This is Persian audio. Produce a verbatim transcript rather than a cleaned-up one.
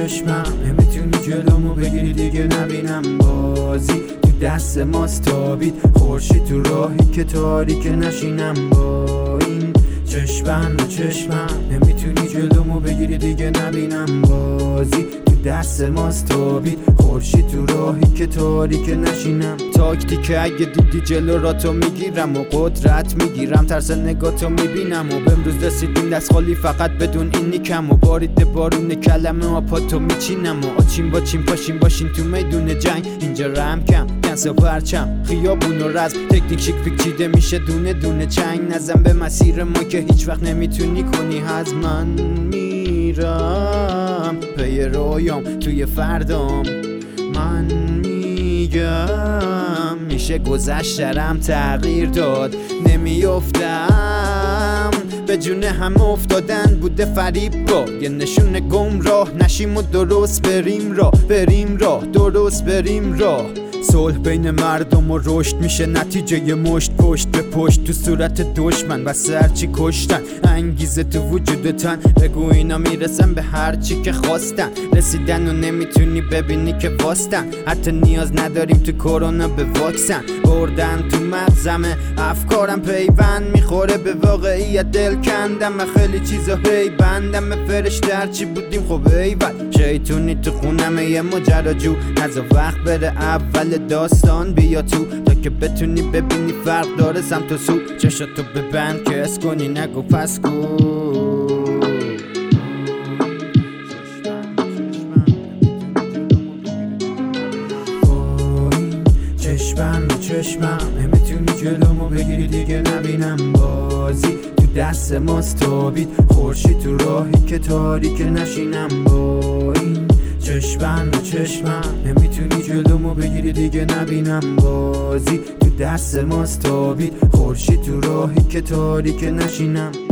چشمم نمیتونی جلومو بگیری دیگه نبینم بازی تو دست ماست تابید خورشید تو راهی که تاریک نشینم با این چشمم رو چشمم نمیتونی جلومو بگیری دیگه نبینم بازی دست ماست تابید خورشید تو راهی که تاریک نشینم تاکتیک اگه دیدی جلو را تو میگیرم و قدرت میگیرم ترس نگاتو میبینم و بمروز رسیدیم دست خالی فقط بدون این نیکم و بارید بارون کلمه ها پاتو میچینم و آچین با چین پاشین باشین تو میدون جنگ اینجا رم کم کنس و پرچم خیابون و رزم تکنیک شیک پیک چیده میشه دونه دونه چنگ نزن به مسیر ما که هیچ وقت نمیتونی کنی از من میرم پی رویام توی فردام من میگم میشه گذشترم تغییر داد نمیافتم به جون هم افتادن بوده فریب با یه نشون گمراه نشیم و درست بریم راه بریم راه درست بریم راه صلح بین مردم و رشد میشه نتیجه مشت پشت به پشت تو صورت دشمن و سرچی کشتن انگیزه تو وجودتن بگو اینا میرسن به هر چی که خواستن رسیدن و نمیتونی ببینی که واستن حتی نیاز نداریم تو کرونا به واکسن بردن تو مغزمه افکارم پیوند میخوره به واقعیت دل کندم من خیلی چیزا هی بندم به فرشته هرچی بودیم خب ایول شیطونی تو خونمه یه ماجراجو نزا وقت بره اول داستان بیا تو تا که بتونی ببینی فرق داره سمت و سو چشاتو ببند که اس کنی نگو پس کو چشمم چشمم نمیتونی جلومو بگیری دیگه نبینم بازی تو دست ماست تابید خورشید تو راهی که تاریک نشینم با این چشمم چشمم نمیتونی جلومو بگیری دیگه نبینم بازی تو دست ماست تابید خورشید تو راهی که تاریک نشینم